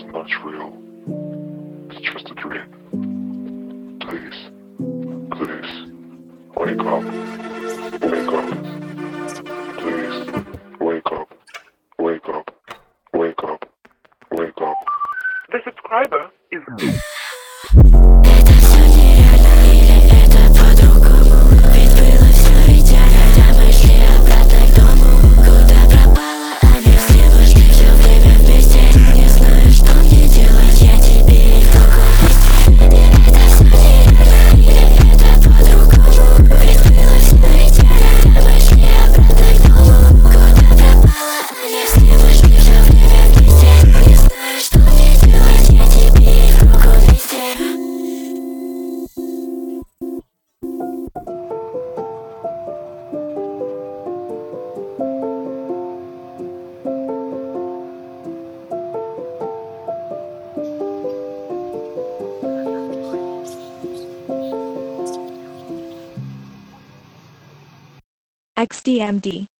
not real. It's just a dream. Please, please, wake up, wake up. Please, wake up, wake up, wake up, wake up. The subscriber is... Это все нереально или это по-другому? Ведь было все идеально, мы шли обратно к дому. Куда пропала, они все вышли все время вместе. Не знаю, что мне делать, я тебе их только вместе. Это все нереально или это по-другому? Ведь было все идеально, мы шли обратно к дому. Куда пропала, они все вышли все время вместе. Не знаю, что мне делать, я тебе их руку вместе. XDMD